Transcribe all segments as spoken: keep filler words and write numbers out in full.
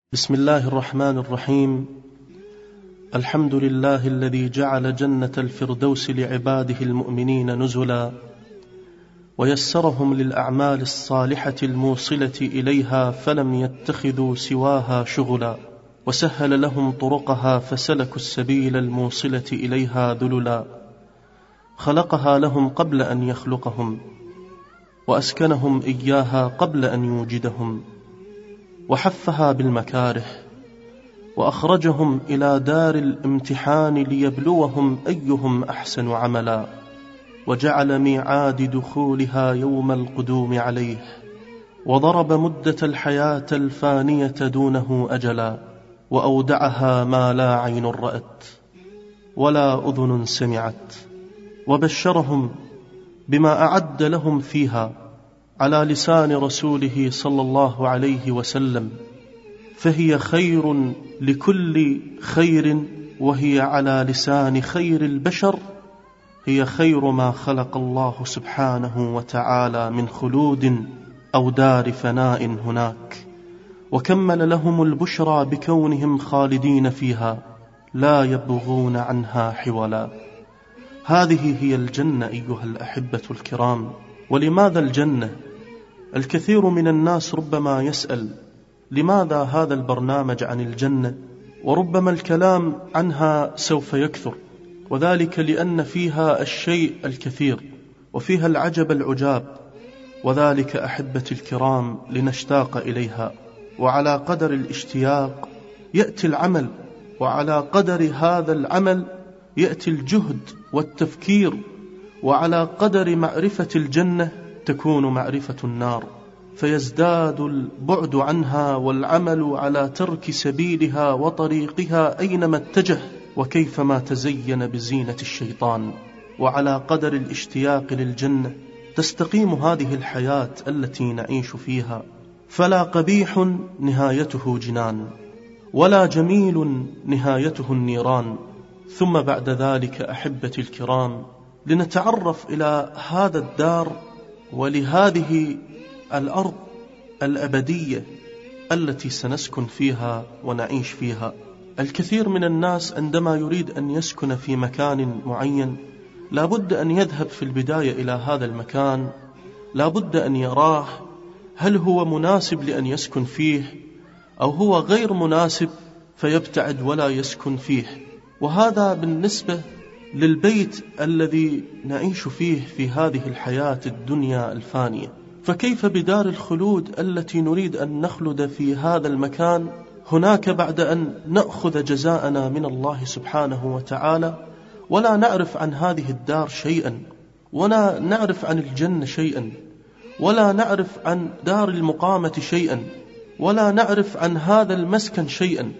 بسم الله الرحمن الرحيم. الحمد لله الذي جعل جنة الفردوس لعباده المؤمنين نزلا، ويسرهم للأعمال الصالحة الموصلة إليها فلم يتخذوا سواها شغلا، وسهل لهم طرقها فسلكوا السبيل الموصلة إليها ذللا. خلقها لهم قبل أن يخلقهم، وأسكنهم إياها قبل أن يوجدهم، وحفها بالمكاره، وأخرجهم إلى دار الامتحان ليبلوهم أيهم أحسن عملا، وجعل ميعاد دخولها يوم القدوم عليه، وضرب مدة الحياة الفانية دونه أجلا، وأودعها ما لا عين رأت ولا أذن سمعت، وبشرهم بما أعد لهم فيها على لسان رسوله صلى الله عليه وسلم، فهي خير لكل خير، وهي على لسان خير البشر هي خير ما خلق الله سبحانه وتعالى من خلود أو دار فناء هناك، وكمل لهم البشرى بكونهم خالدين فيها لا يبغون عنها حولا. هذه هي الجنة أيها الأحبة الكرام. ولماذا الجنة؟ الكثير من الناس ربما يسأل لماذا هذا البرنامج عن الجنة، وربما الكلام عنها سوف يكثر، وذلك لأن فيها الشيء الكثير وفيها العجب العجاب، وذلك أحبتي الكرام لنشتاق إليها، وعلى قدر الاشتياق يأتي العمل، وعلى قدر هذا العمل يأتي الجهد والتفكير، وعلى قدر معرفة الجنة تكون معرفة النار، فيزداد البعد عنها والعمل على ترك سبيلها وطريقها أينما اتجه وكيفما تزين بزينة الشيطان. وعلى قدر الاشتياق للجنة تستقيم هذه الحياة التي نعيش فيها، فلا قبيح نهايته جنان، ولا جميل نهايته النيران. ثم بعد ذلك أحبتي الكرام لنتعرف إلى هذا الدار ولهذه الأرض الأبدية التي سنسكن فيها ونعيش فيها. الكثير من الناس عندما يريد أن يسكن في مكان معين لابد أن يذهب في البداية إلى هذا المكان، لابد أن يراه هل هو مناسب لأن يسكن فيه أو هو غير مناسب فيبتعد ولا يسكن فيه. وهذا بالنسبة للبيت الذي نعيش فيه في هذه الحياة الدنيا الفانية، فكيف بدار الخلود التي نريد أن نخلد في هذا المكان هناك بعد أن نأخذ جزاءنا من الله سبحانه وتعالى ولا نعرف عن هذه الدار شيئا، ولا نعرف عن الجنة شيئا، ولا نعرف عن دار المقامة شيئا، ولا نعرف عن هذا المسكن شيئا.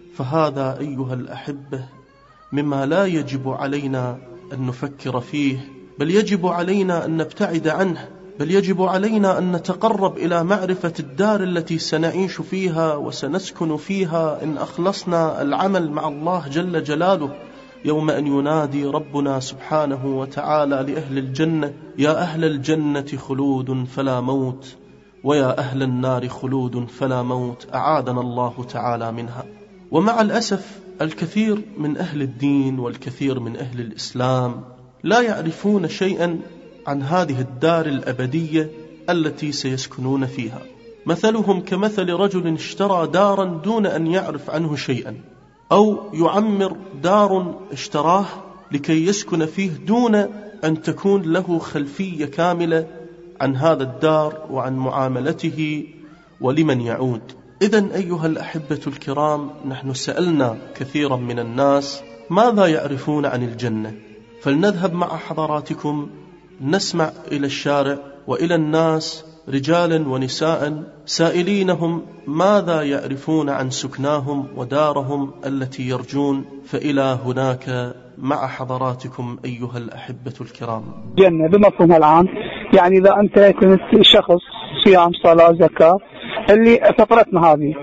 فهذا أيها الأحبة مما لا يجب علينا أن نفكر فيه، بل يجب علينا أن نبتعد عنه، بل يجب علينا أن نتقرب إلى معرفة الدار التي سنعيش فيها وسنسكن فيها إن أخلصنا العمل مع الله جل جلاله، يوم أن ينادي ربنا سبحانه وتعالى لأهل الجنة: يا أهل الجنة خلود فلا موت، ويا أهل النار خلود فلا موت، أعاذنا الله تعالى منها. ومع الأسف الكثير من أهل الدين والكثير من أهل الإسلام لا يعرفون شيئا عن هذه الدار الأبدية التي سيسكنون فيها. مثلهم كمثل رجل اشترى دارا دون أن يعرف عنه شيئا، أو يعمر دار اشتراه لكي يسكن فيه دون أن تكون له خلفية كاملة عن هذا الدار وعن معاملته ولمن يعود. إذن أيها الأحبة الكرام، نحن سألنا كثيرا من الناس ماذا يعرفون عن الجنة، فلنذهب مع حضراتكم نسمع إلى الشارع وإلى الناس رجالا ونساء سائلينهم ماذا يعرفون عن سكناهم ودارهم التي يرجون. فإلى هناك مع حضراتكم أيها الأحبة الكرام. جنة بمفهومها العام، يعني إذا أنت كنت شخص صيام صلاة زكاة اللي فترتنا هذه،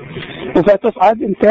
وفتصعد أنت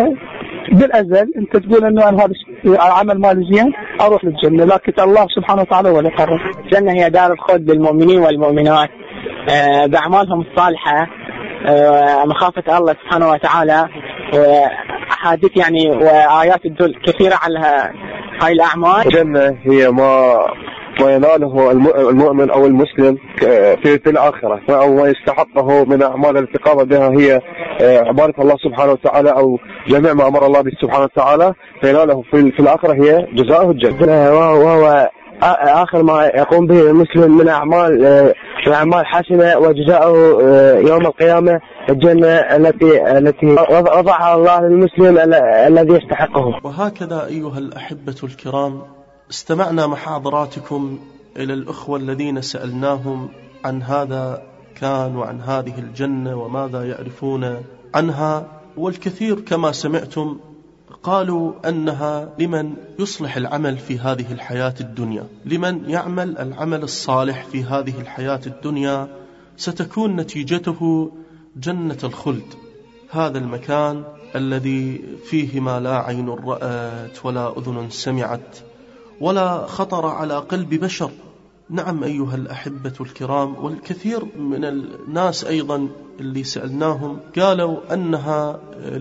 بالأزل أنت تقول أنه أنا هذا العمل مالي زين أروح للجنة، لكن الله سبحانه وتعالى ولا قرر. الجنة هي دار الخلد للمؤمنين والمؤمنات بأعمالهم الصالحة، مخافة الله سبحانه وتعالى وأحاديث يعني وآيات تدل كثيرة على هاي الأعمال. الجنة هي ما ما يناله المؤمن أو المسلم في في الآخرة، أو ما يستحقه من أعمال التي قام بها هي عبادة الله سبحانه وتعالى أو جميع ما أمر الله به سبحانه وتعالى، فيناله في في الآخرة هي جزاؤه الجنة، وهو آخر ما يقوم به المسلم من أعمال أعمال حسنة، وجزاؤه يوم القيامة الجنة التي التي وضعها الله للمسلم الذي يستحقه. وهكذا أيها الأحبة الكرام، استمعنا مع حضراتكم إلى الأخوة الذين سألناهم عن هذا كان وعن هذه الجنة وماذا يعرفون عنها، والكثير كما سمعتم قالوا أنها لمن يصلح العمل في هذه الحياة الدنيا، لمن يعمل العمل الصالح في هذه الحياة الدنيا ستكون نتيجته جنة الخلد، هذا المكان الذي فيه ما لا عين رأت ولا أذن سمعت ولا خطر على قلب بشر. نعم أيها الأحبة الكرام، والكثير من الناس أيضا اللي سألناهم قالوا أنها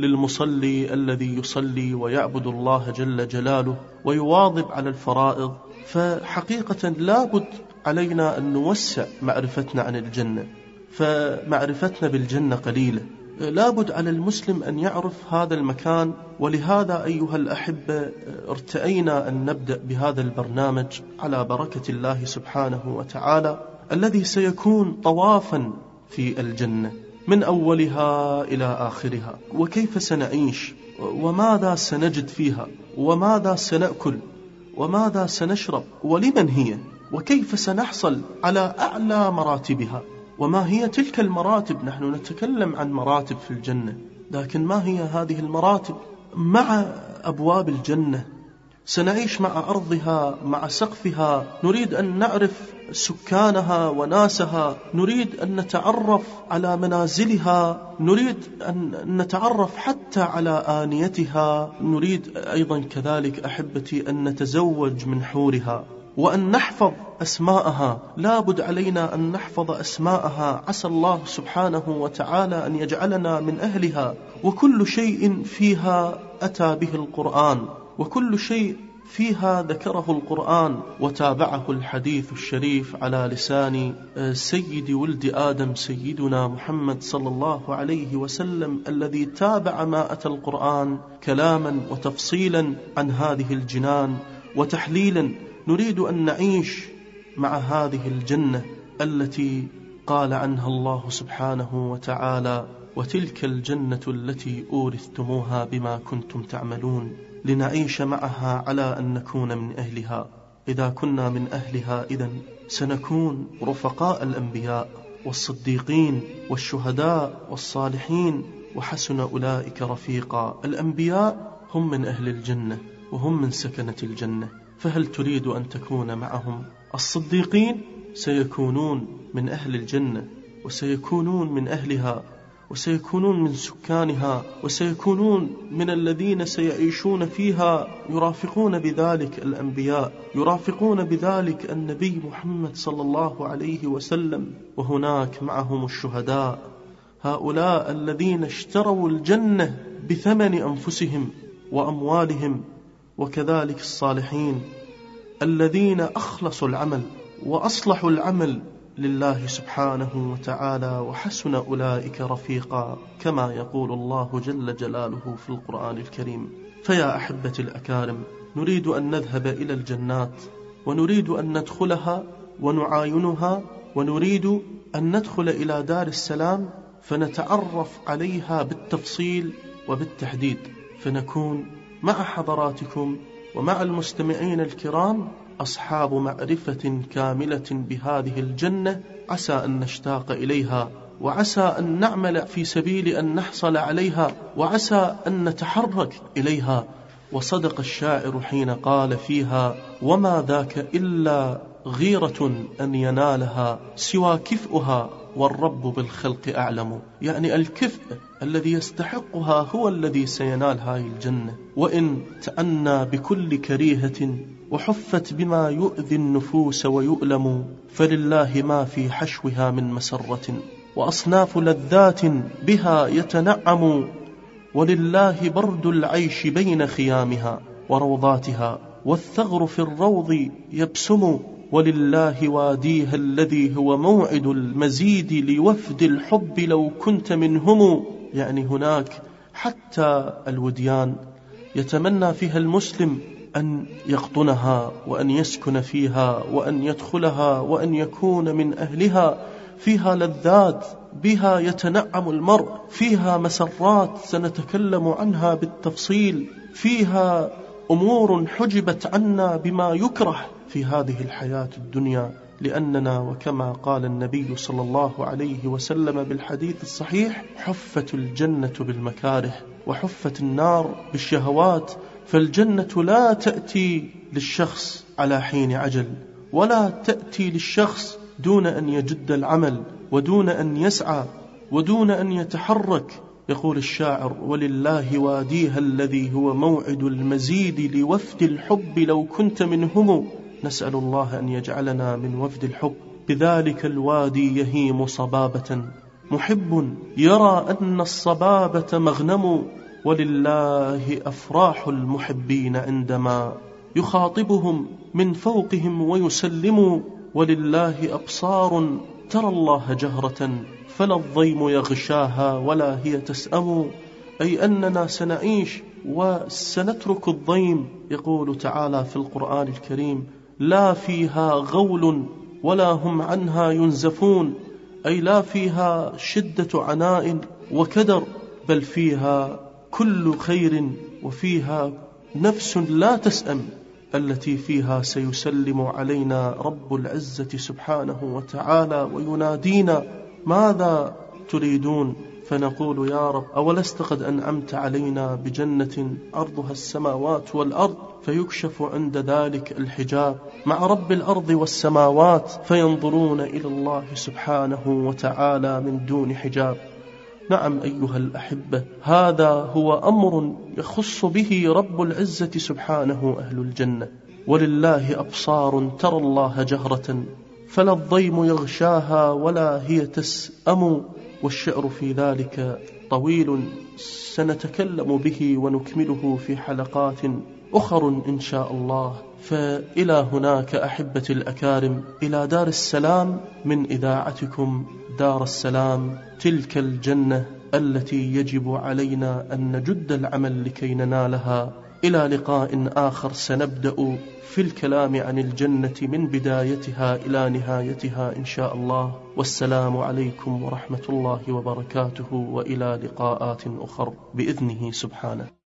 للمصلي الذي يصلي ويعبد الله جل جلاله ويواظب على الفرائض. فحقيقة لابد علينا أن نوسع معرفتنا عن الجنة، فمعرفتنا بالجنة قليلة، لابد على المسلم أن يعرف هذا المكان. ولهذا أيها الأحبة ارتأينا أن نبدأ بهذا البرنامج على بركة الله سبحانه وتعالى الذي سيكون طوافا في الجنة من أولها إلى آخرها، وكيف سنعيش وماذا سنجد فيها وماذا سنأكل وماذا سنشرب ولمن هي، وكيف سنحصل على أعلى مراتبها، وما هي تلك المراتب. نحن نتكلم عن مراتب في الجنة، لكن ما هي هذه المراتب؟ مع أبواب الجنة سنعيش مع أرضها مع سقفها، نريد أن نعرف سكانها وناسها، نريد أن نتعرف على منازلها، نريد أن نتعرف حتى على آنيتها، نريد أيضا كذلك أحبتي أن نتزوج من حورها وأن نحفظ أسماءها. لابد علينا أن نحفظ أسماءها، عسى الله سبحانه وتعالى أن يجعلنا من أهلها. وكل شيء فيها أتى به القرآن، وكل شيء فيها ذكره القرآن وتابعه الحديث الشريف على لسان سيد ولد آدم سيدنا محمد صلى الله عليه وسلم، الذي تابع ما أتى القرآن كلاما وتفصيلا عن هذه الجنان وتحليلا. نريد أن نعيش مع هذه الجنة التي قال عنها الله سبحانه وتعالى: وتلك الجنة التي أورثتموها بما كنتم تعملون، لنعيش معها على أن نكون من أهلها. إذا كنا من أهلها إذن سنكون رفقاء الأنبياء والصديقين والشهداء والصالحين، وحسن أولئك رفيقا. الأنبياء هم من أهل الجنة وهم من سكنة الجنة، فهل تريد أن تكون معهم؟ الصديقين سيكونون من أهل الجنة وسيكونون من أهلها وسيكونون من سكانها وسيكونون من الذين سيعيشون فيها، يرافقون بذلك الأنبياء، يرافقون بذلك النبي محمد صلى الله عليه وسلم، وهناك معهم الشهداء، هؤلاء الذين اشتروا الجنة بثمن أنفسهم وأموالهم، وكذلك الصالحين الذين أخلصوا العمل وأصلحوا العمل لله سبحانه وتعالى، وحسن أولئك رفيقا، كما يقول الله جل جلاله في القرآن الكريم. فيا أحبتي الأكارم، نريد أن نذهب إلى الجنات، ونريد أن ندخلها ونعاينها، ونريد أن ندخل إلى دار السلام فنتعرف عليها بالتفصيل وبالتحديد، فنكون مع حضراتكم ومع المستمعين الكرام أصحاب معرفة كاملة بهذه الجنة، عسى أن نشتاق إليها، وعسى أن نعمل في سبيل أن نحصل عليها، وعسى أن نتحرك إليها. وصدق الشاعر حين قال فيها: وما ذاك إلا غيرة أن ينالها سوى كفؤها والرب بالخلق أعلم. يعني الكفء الذي يستحقها هو الذي سينال هذه الجنة، وإن تأنى بكل كريهة وحفت بما يؤذي النفوس ويؤلم، فلله ما في حشوها من مسرة وأصناف لذات بها يتنعم، ولله برد العيش بين خيامها وروضاتها، والثغر في الروض يبسم، ولله واديها الذي هو موعد المزيد لوفد الحب لو كنت منهم. يعني هناك حتى الوديان يتمنى فيها المسلم أن يقطنها وأن يسكن فيها وأن يدخلها وأن يكون من أهلها. فيها لذات بها يتنعم المرء، فيها مسرات سنتكلم عنها بالتفصيل، فيها أمور حجبت عنا بما يكره في هذه الحياة الدنيا، لأننا وكما قال النبي صلى الله عليه وسلم بالحديث الصحيح: حفت الجنة بالمكاره وحفت النار بالشهوات. فالجنة لا تأتي للشخص على حين عجل، ولا تأتي للشخص دون أن يجد العمل ودون أن يسعى ودون أن يتحرك. يقول الشاعر: ولله واديها الذي هو موعد المزيد لوفد الحب لو كنت منهم. نسأل الله أن يجعلنا من وفد الحب. بذلك الوادي يهيم صبابة، محب يرى أن الصبابة مغنم، ولله أفراح المحبين عندما يخاطبهم من فوقهم ويسلم. ولله أبصار ترى الله جهرة، فلا الضيم يغشاها ولا هي تسأم. أي أننا سنعيش وسنترك الضيم. يقول تعالى في القرآن الكريم: لا فيها غول ولا هم عنها ينزفون. أي لا فيها شدة عناء وكدر، بل فيها كل خير، وفيها نفس لا تسأم، التي فيها سيسلم علينا رب العزة سبحانه وتعالى وينادينا: ماذا تريدون؟ فنقول: يا رب، أولست قد أنعمت علينا بجنة عرضها السماوات والأرض؟ فيكشف عند ذلك الحجاب مع رب الأرض والسماوات، فينظرون إلى الله سبحانه وتعالى من دون حجاب. نعم أيها الأحبة، هذا هو أمر يخص به رب العزة سبحانه أهل الجنة. ولله أبصار ترى الله جهرة، فلا الضيم يغشاها ولا هي تسأم. والشعر في ذلك طويل سنتكلم به ونكمله في حلقات أخر إن شاء الله. فإلى هناك أحبتي الأكارم، إلى دار السلام من إذاعتكم دار السلام، تلك الجنة التي يجب علينا أن نجد العمل لكي ننالها. إلى لقاء آخر سنبدأ في الكلام عن الجنة من بدايتها إلى نهايتها إن شاء الله. والسلام عليكم ورحمة الله وبركاته، وإلى لقاءات أخر بإذنه سبحانه.